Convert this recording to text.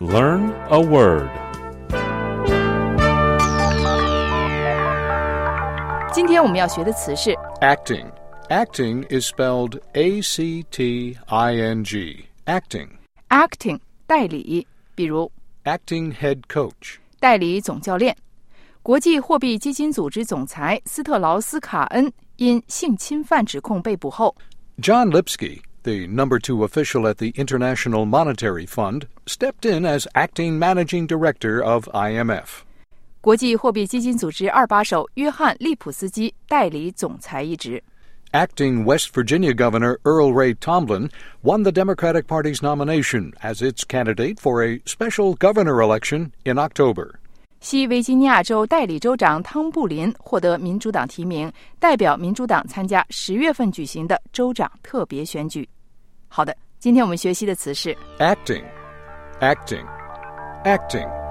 Learn a word. 今天我们要学的词是 Acting. Acting is spelled A-C-T-I-N-G. Acting. acting 代理，比如 Acting head coach. 代理总教练。国际货币基金组织总裁斯特劳斯卡恩因性侵犯指控被捕后 John Lipsky, the number 2 official at the International Monetary Fund, stepped in as acting managing director of IMF. 国际货币基金组织2把手约翰利普斯基代理总裁一职。 Acting West Virginia Governor Earl Ray Tomblin won the Democratic Party's nomination as its candidate for a special governor election in October. 西维吉尼亚州代理州长汤布林获得民主党提名，代表民主党参加10月份举行的州长特别选举。好的，今天我们学习的词是 Acting. Acting. Acting.